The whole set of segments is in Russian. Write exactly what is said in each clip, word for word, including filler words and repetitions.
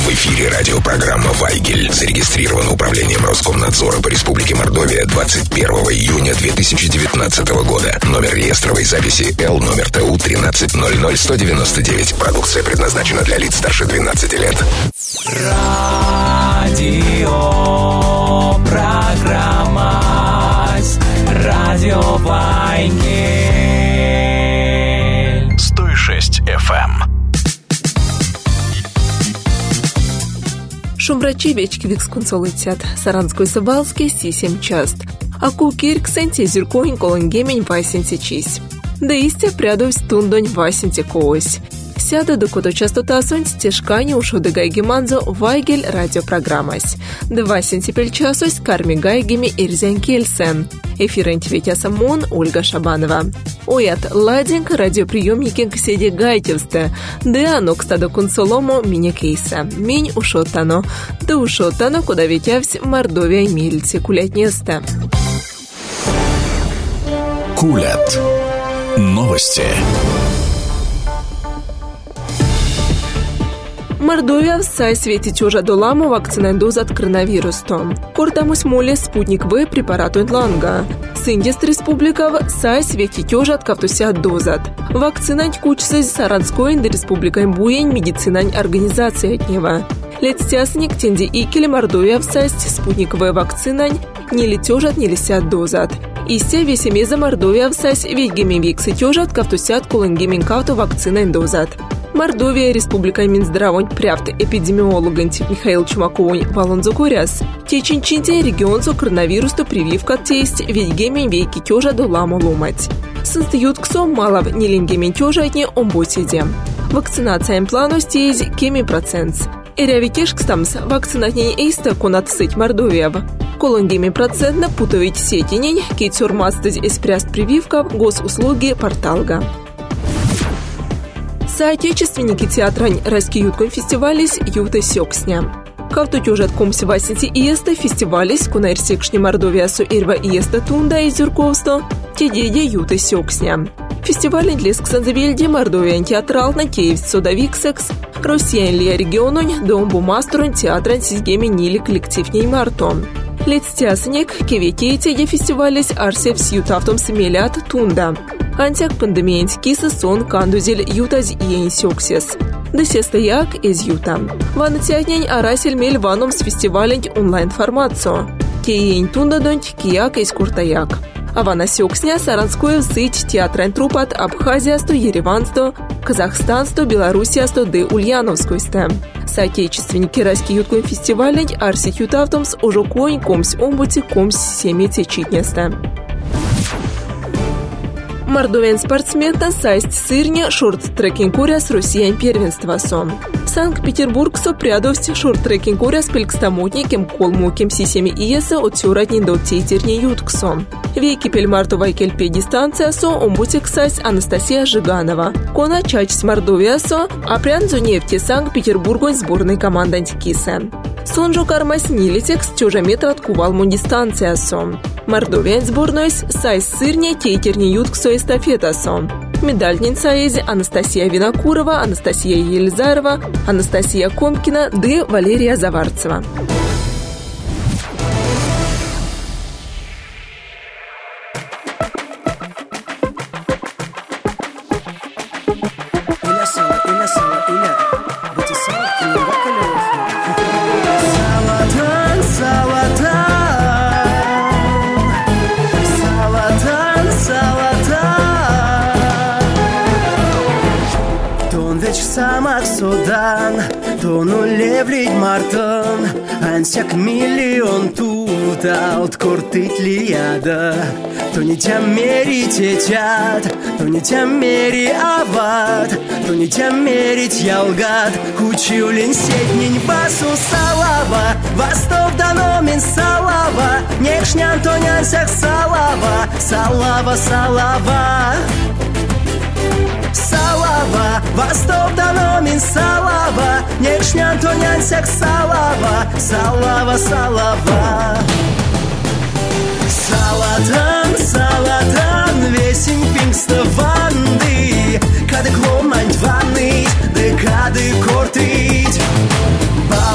В эфире радиопрограмма «Вайгель». Зарегистрирована управлением Роскомнадзора по Республике Мордовия двадцать первого июня две тысячи девятнадцатого года. Номер реестровой записи Л, номер Т У тринадцать ноль ноль сто девяносто девять. Продукция предназначена для лиц старше двенадцати лет. Радио программа Радио Вайгель сто шесть эф эм. Шумбрачи вечки викскунцо летят. Саранской Сабалский сисем част. Аку кирксенте зюркоин колонгемень васенте чись. Да истя прядовсь тундонь васенте коось. Сяда докато частота сонь стежкани ушо де гайгеманзо Вайгель радиопрограммась. Два сентипель часось карми гайгеми Ирзян Кельсен. Эфирент ветяса мон Ольга Шабанова. Оят ладинг радиоприемники кседи гайтевсте. Да оно кстадо консолому меня кейса. Минь ушотано. Да ушотано, куда ветявсь Мордовия мильцы кулятнесте. Кулят. Новости. Мордовия в сай светить уже доламу вакцина доз от коронавируса. Кортамус моле спутник В препарату интланга. Синдист республика сай светить уже от кавтуся дозат. Вакцинать кучсыз Саранской инде республикой буень медицинань организации от него. Летстясник тенди икели Мордовия в сай спутник В вакцинань не летежат не лисят дозат. Истя весемеза Мордовия в сай ведьгеми виксы тежат кавтусят кулынгемин кавту вакцинань дозат. Мордовия республика Минздравонь прявт эпидемиолог Михаил Чумаковонь Валонзо Куряс. Теченчинте регионцу коронавирусу прививка тесть ведь гемень вейки тёжа до ламу ломать. Состают ксом малов нелингемень тёжа от не омбосиде. Вакцинация плану стез кеми процент. Эрявитеш кстамс вакцинатней эйста конат сыть Мордовия. Колонгеми процентно путовить сетинень, кейтсурмастыз эспряст прививка, госуслуги порталга. Соотечественники театрань раскиютком фестивалис юта сёксня. Кавто тюжат комси васенти иеста фестивалис кунайрсекшни Мордовиасу ирва иеста тунда и зюрковсто тедеде юта сёксня. Фестиваль длесксанзавельде Мордовиан театрал на Киевс содавиксекс Россиян лия региононь домбу мастрон театран сизгеми нили коллективней мартон. Летстясник кеветейте де фестивалис арсев с ютавтом семелят тунда. Антяк пандемиянский сон кандузель ютаз иен сёксес. Десестаяк из юта. Ван тятнень арасель мель ваном с фестивалень онлайн-формацию. Кеен тунда донть кияк из куртаяк. А вана сёксня саранское сыть театрань трупат Абхазиасто, Еревансто, Казахстансто, Белоруссиасто де Ульяновскойсте. Соотечественники раскиюткой фестивалень арсить ютавтомс уже конь комсь омбути комсь семети читнесте. Мордовиан спортсмена сайст сырня шорт-трекинг куряс Россиян первенства сон. Санкт-Петербург со прядовсть шорт-трекинг куряс пелькстамотникем колму кем сисеми иеса от сюратни до тейтерни ютксон. Веки пельмарту вайкельпе дистанция со омбутик сайс Анастасия Жиганова. Кона чачсь Мордовия со, а прянзу нефти Санкт-Петербургу сборной команды антикиса. Сонжо кармас нилитекс тёжа метр от кувалму дистанция сон. Мордовиан сборной сайс сырня тейтерни ютксо эстафета сон. Медальница ези Анастасия Винокурова, Анастасия Елизарова, Анастасия Комкина, Д. Валерия Заварцева. Самак содан, тону левлить мартон, ансяк миллион тута от кортит лияда. То не тя мери течат, то не тя мери ават, то не тя мерить ялгат. Кучиулин сетнень басу салава, восток даномин салава, нешнян то нянсяк салава, салава, салава. Салава, восток даномин салава, нешнян то нянсяк салава, салава, салава. Салатан, салатан, весень пингста ванды, кады кломань ванны, да кады кортить.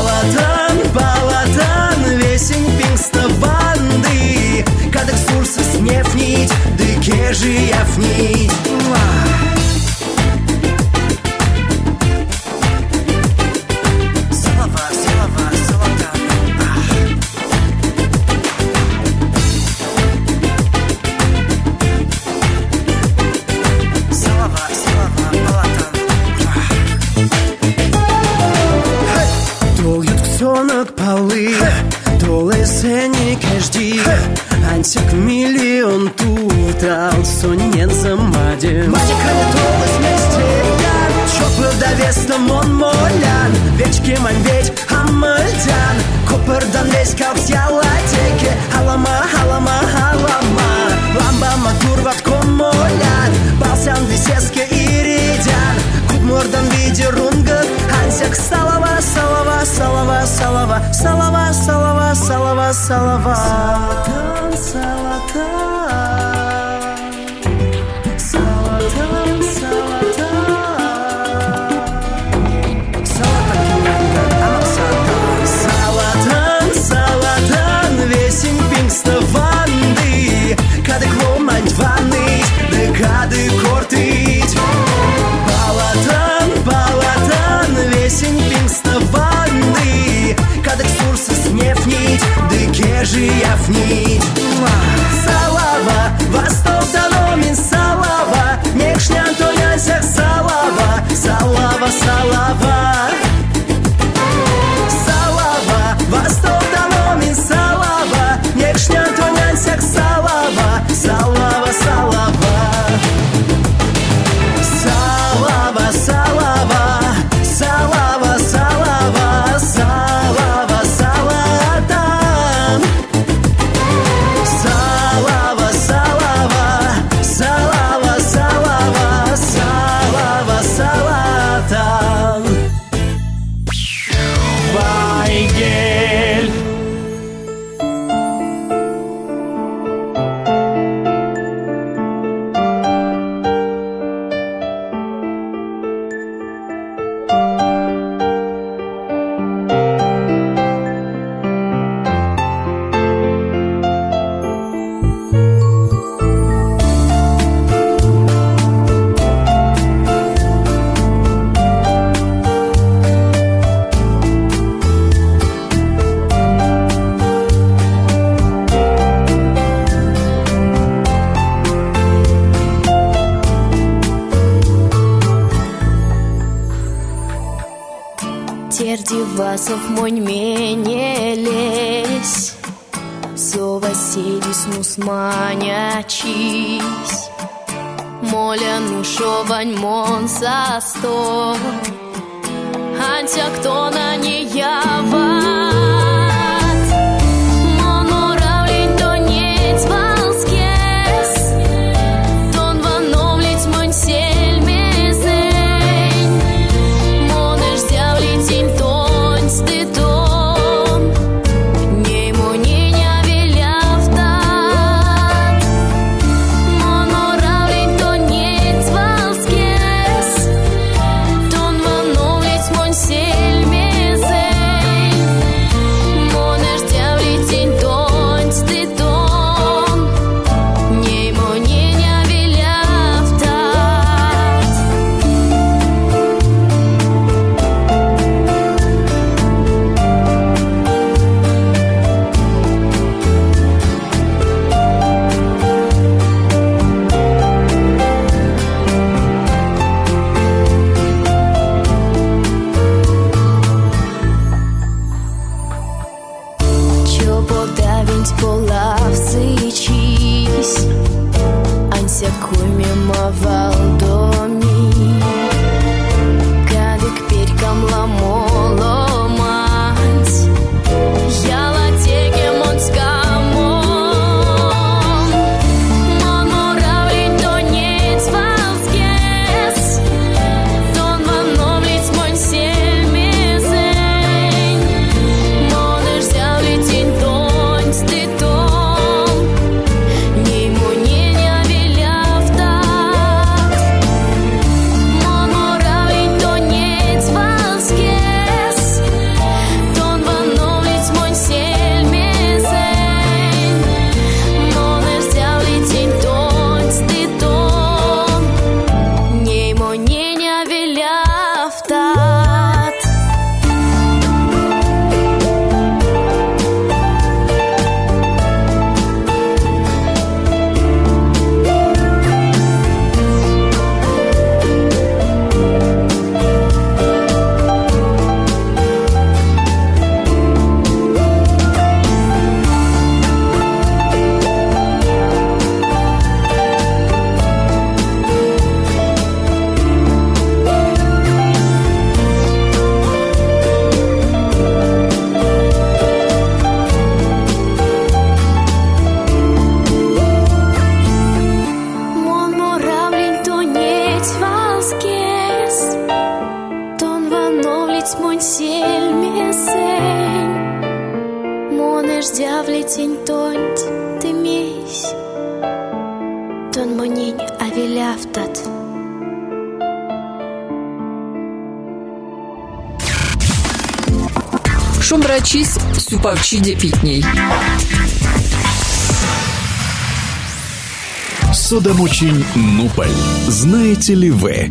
место мон молян. Вечки мань ведь хамальдян. Купырдан весь как сялатеки. Халама, халама, халама. Ламба матурват комолян. Балсян висеске иридян. Купмурдан виде рунгат. Хансяк салава, салава, салава, салава. Салава, салава, салава, салава. Салатан, салатан. Салатан, салатан. Салатан, салатан. Весим пингста ванды. Кадык ломать ванны. Да кадык кортить. Балатан, балатан. Весим пингста ванды. Кадык сурсы снефнить. Да кежи яфнить. Салава, восток даномин салава. Некшнян тонясях салава. Салава, салава. Салава, восток даномин салава. Некшнян тонясях салава. Салава, салава. Салава, салава. Салава, салава. Салава, салатан. Салава, салава. Салава, салава. Салава, салатан. Вайгель. Тердивасов монь менелесь, Со Василис мусманячись, Моля нушовань мон састо, Антя кто на не яват, Моноравлень то нет валскес, Тон вановлить монь сельмезень, Монеш зявлить им тонь стыдом, Неймо не нявелявтат, Моноравлень то нет валскес, Тон вановлить монь сельмезень, mon silmiesen. Moneș diavlitin tont de mis. Ton monin avilaftat. Шумрачис сюпавчиде питней. Содомочин Нуполь. Знаете ли вы?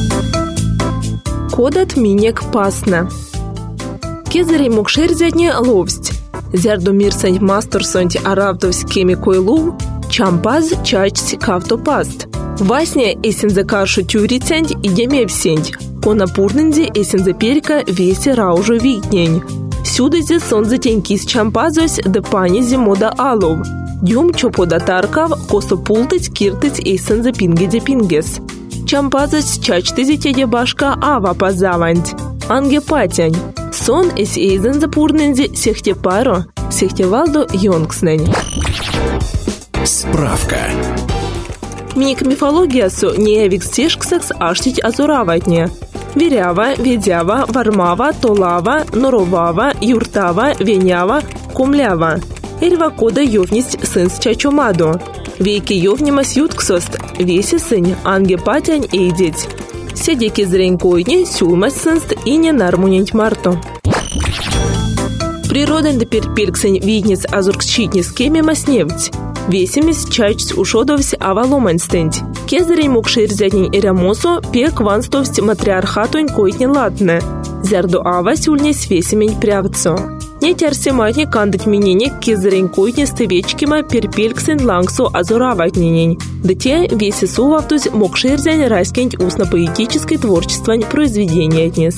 Кодат минек пасна. Кезери мокшерзятне ловсть. Зярду мирсань мастерсонть аравтовсь кеми койлу, чампаз чачсь кавтопаст. Васне эсензе каршу тюрицянь и демевсенть. Кона пурнензе эсензе перика весе раужу витнень. Сюдазе сонзе тенькис чампазось да пани зимода алов. Дюм чопода таркав косо пултыть киртыть эсензе пингеде пингес. Чампазось чачтызе теде башка ава пазаванть. Анге патянь. Сон эс эйзензе пурнензе сехте паро, сехте валдо йонгснень. Справка. Миник мифологиясу неявикс тешксакс аштить азураватне. Верява, ведява, вармава, толава, норовава, юртава, венява, кумлява. Эльва кода йовнисть сын с чачумаду. Вейки йовнимас ютксост, веси сынь, анге патянь эйдеть. Седеки зрень койни, сюлмас сынст и не нармунень марто. Природен да перпельксень видниц азуркщитнис кеми масневть. Весимис чайчс ушодовсь аваломанстенть. Кезерень мокширзятнень эрамосо пек ванстовсть матриархатунь койтни латне. Зярду ава сюльнесь весимень прявцо. Не терсематни кандать минене кезерень койтни стывечкима перпельксень лангсу азураватненень. Да те веси сувавтусь мокширзянь раскенть устно-поэтической творчествань произведения отнес.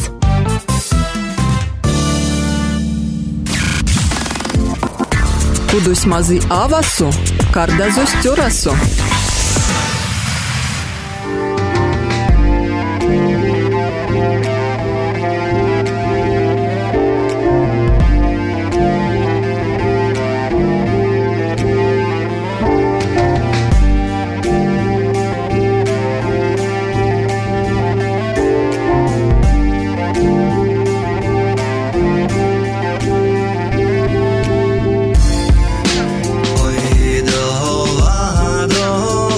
Кудось мазы авасу, кардазо стёрасу. Ой, до ладу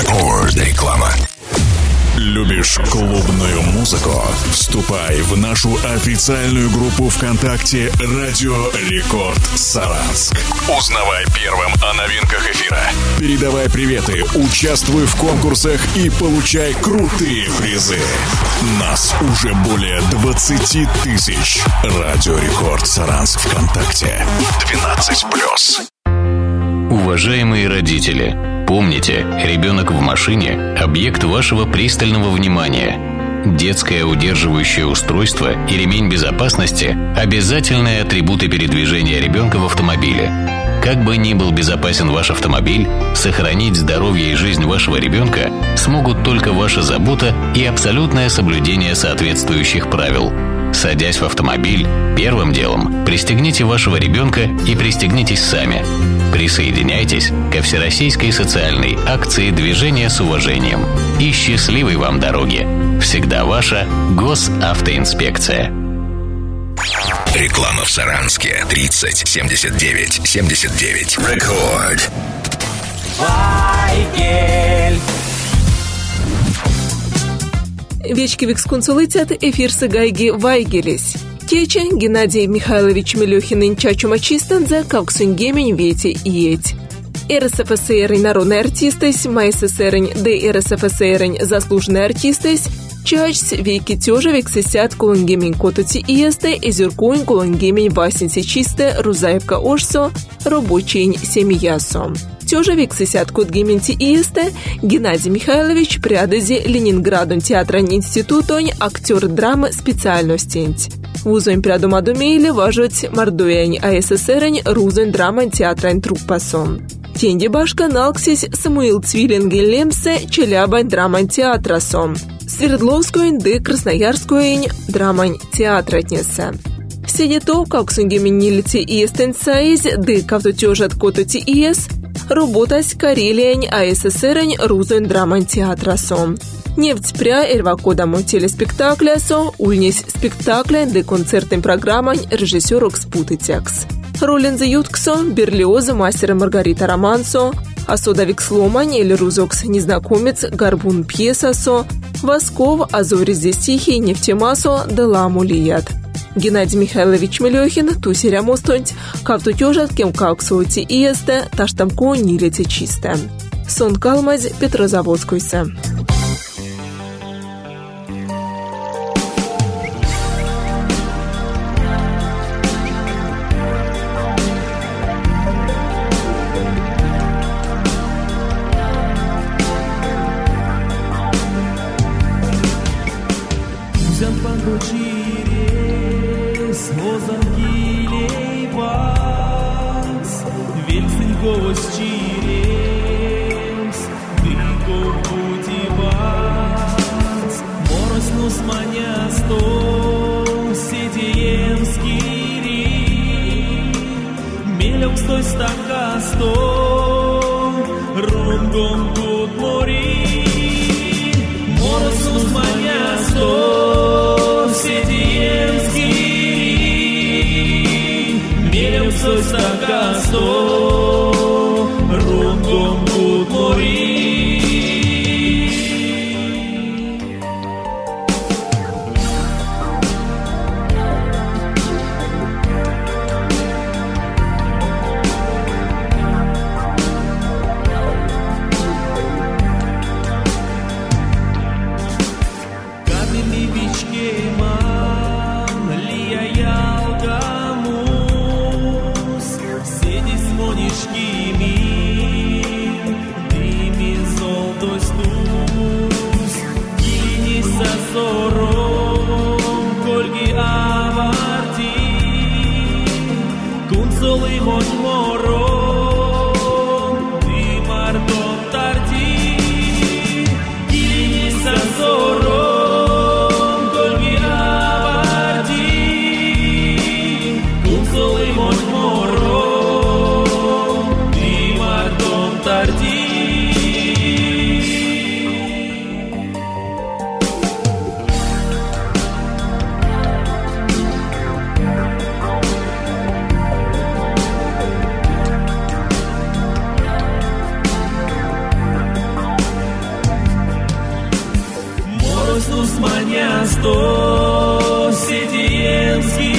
Рекорд. Реклама. Любишь клубную музыку? Вступай в нашу официальную группу ВКонтакте «Радио Рекорд Саранск». Узнавай первым о новинках эфира. Передавай приветы, участвуй в конкурсах и получай крутые призы. Нас уже более двадцать тысяч. «Радио Рекорд Саранск» ВКонтакте. двенадцать плюс. Уважаемые родители, помните, ребенок в машине – объект вашего пристального внимания. Детское удерживающее устройство и ремень безопасности – обязательные атрибуты передвижения ребенка в автомобиле. Как бы ни был безопасен ваш автомобиль, сохранить здоровье и жизнь вашего ребенка смогут только ваша забота и абсолютное соблюдение соответствующих правил. Садясь в автомобиль, первым делом пристегните вашего ребенка и пристегнитесь сами. Присоединяйтесь ко всероссийской социальной акции «Движение с уважением». И счастливой вам дороги! Всегда ваша Госавтоинспекция. Реклама в Саранске. тридцать семьдесят девять семьдесят девять. Рекорд. Вайгель. Вечки виксконсулитет эфирсы гайги Вайгелис. Тече Геннадий Михайлович Мелехин Чачумачистензе Кауксунгемень Вети Иеть. РСФСР народный артистес, МССР Д РСФСР заслуженный артистес, Чачс Вики Тёжа Виксесят Кулангемень Котути Иесте, Эзюркуин Кулангемень Васинси Чисте, Рузаевка Ошсо, Рабочий Семьясо. Тёжа Виксесят Кутгементи Иесте, Геннадий Михайлович Прядези Ленинградун театрань институтонь, актер драмы специальностень. Вузонь прядумадумейле важуть мордуянь АССРень рузонь драма театрань труппасон. Тенди башка налксись Самуил Цвилинген Лемсе Челябань драмань театрасом. Свердловскую ды Красноярскую драмань театратнеса. Все то, как сунгеменилити и эстенсаиз ды кавтутёжат котути иес, работать Карелиянь АССРень рузонь драмань театрасом. Нефть пря эрвакодаму телеспектаклясо, ульнись спектакля де концертной программань режиссерок спутытякс. Ролинзе ютксо, Берлиоза мастера Маргарита Романсо, Асодавик Сломань или Рузокс незнакомец Горбун пьесасо, Восков, Азори здесь тихий, нефтемасо, Деламу лият. Геннадий Михайлович Мелехин, тусеря мостонть, кавтутёжат кем кауксоути иесте, таштамко нилете чисте. Сон калмаз Петрозаводскуйся. сто сетиенский,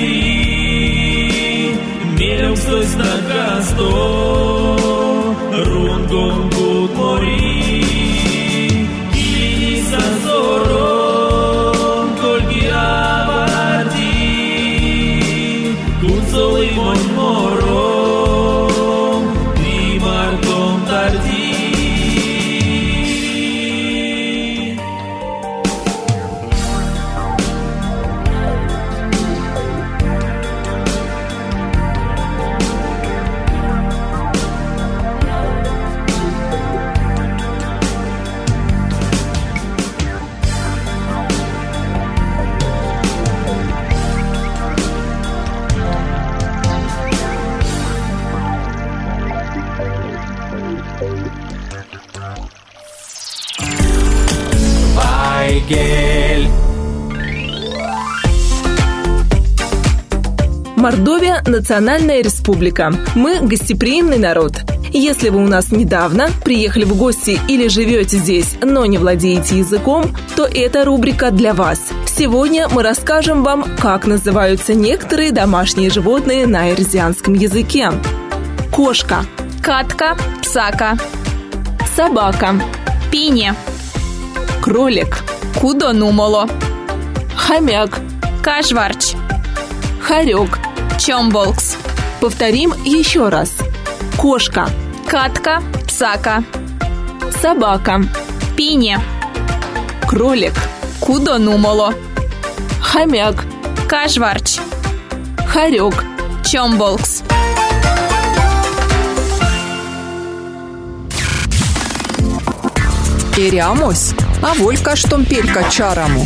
мерем стой стака сто, рунгон кут мори, килини сазором, кольки аварти, куцолый мой мором, примартом тарди. Вайгель. Мордовия – национальная республика. Мы – гостеприимный народ. Если вы у нас недавно приехали в гости или живете здесь, но не владеете языком, то эта рубрика для вас. Сегодня мы расскажем вам, как называются некоторые домашние животные на эрзианском языке. Кошка. Катка, псака. Собака. Пине. Кролик. Кудонумоло. Хомяк. Кашварч. Хорек. Чомболкс. Повторим еще раз. Кошка. Катка, псака. Собака. Пине. Кролик. Кудонумоло. Хомяк. Кашварч. Хорек. Чомболкс. Перямось, а волька штомпелька чараму.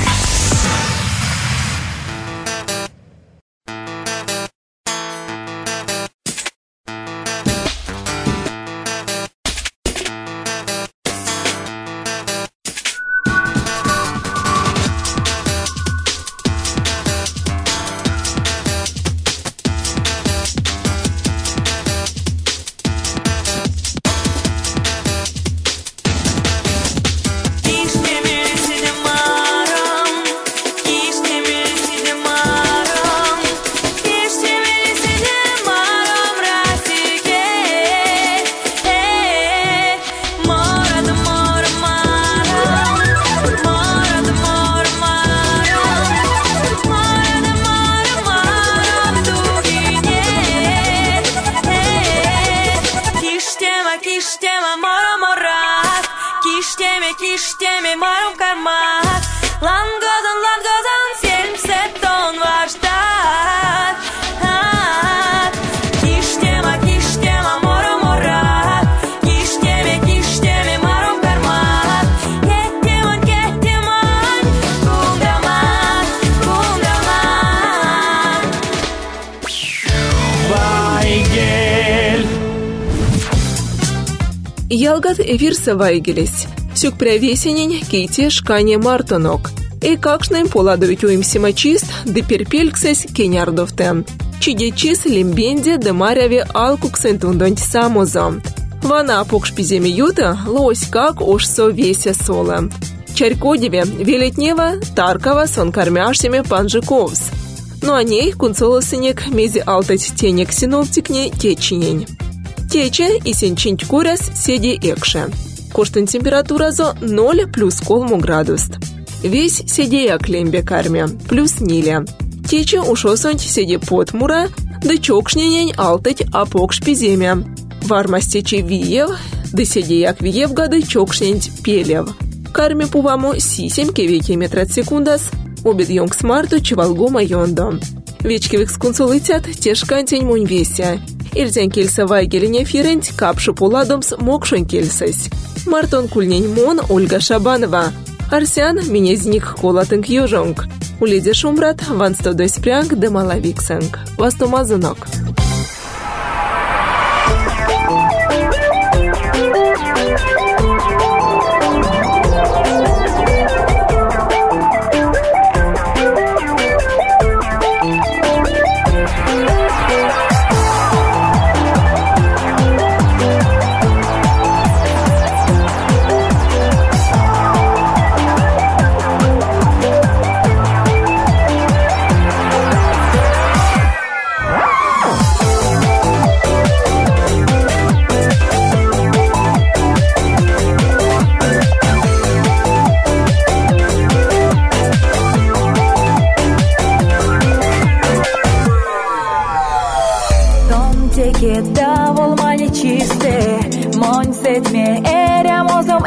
Ялгат эфирса вайгелись. Сюк прявесенень кейте шкане мартонок. И какшным поладовик симачист де перпельксес кенярдовтен. Чидечис лимбенде де маряве алкуксентундонть самозом. Вана покшпиземи юта лось как ошсо весе соло. Чарькодеве велетнева таркова сон кормяшсеми панжиковс. Но о ней кунцолосынек мези алтать тенек синоптикне течинень. Тече и сенчинть куряс седи экше. Коштын температура зо ноль плюс колму градус. Весь седи яклембе карме, плюс ниле. Тече ушосонть седи потмура, да чокшненень алтать апокш пиземе. Вармас тече виев, да седи як виев гады чокшнень пелев. Карме пуваму сисем кевеки метрат секундас, обед йонг смарту чевалгома йондо. Вечкевик скунцолытят тешкантень мунь веся. Иртен кельса вайгелине фиренть капшу поладомс мокшон кельсась. Мартон кульнень мон Ольга Шабанова. Арсян минезник колатынк южонг. Уледи шумрат ван сто дойс прянг де малавиксанг. Вастомазынок.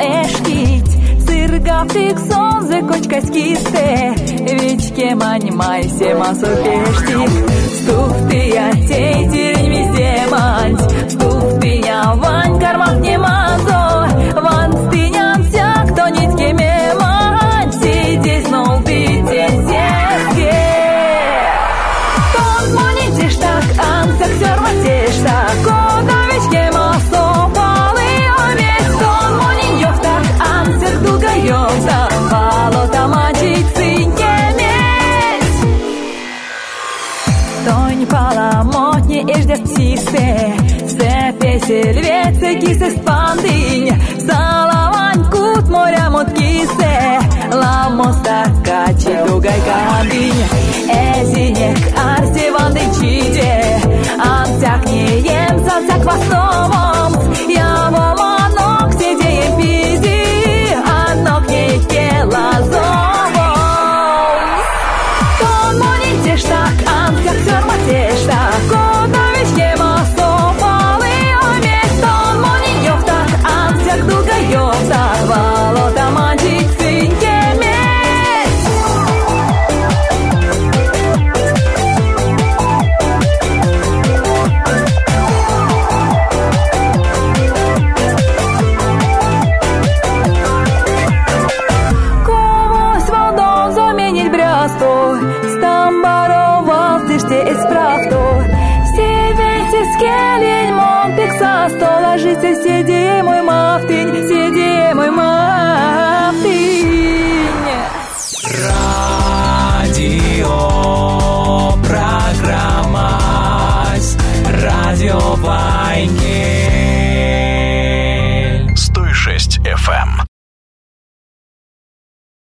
eșchit, sârga fixon ze kocka skiste, вечке манимай сема сопештик, стуф ты я тей тирень везде мать, стуф ты я вань кармах не мазо, ван стыням вся, кто нитки ме мать, сидеть нол ты тензеске. Тон монетиш так, ансак сёрматиш так, кода вечке масо палы овец, тон мониньёв так, ансак дугаёв так, балота мачить цинкемесь. Тонь паламотни иждет птицы, сепе сельвецы кисы спандынь, салавань кут моря мут кисе, ламоста качи дугай кандынь, эзинек арси ванды чиде, ансяк не ем сансяк вастомом, я воманок сидеем пизи, анок не келазовом. Тон монетиш так, ансяк сёрматиш так, кода вечке масо палы омес, тон мониньёв так, ансяк дугаёв так, валота манчик цинкемес. Комусь валдон заменить брясту, стамбаровал тиште из правду. Все вместе скелень мон пиксасто, ложится сиди мой мафтынь, сиди мой мафтынь. Радио, программа, радио Вайгель. сто шесть эф эм.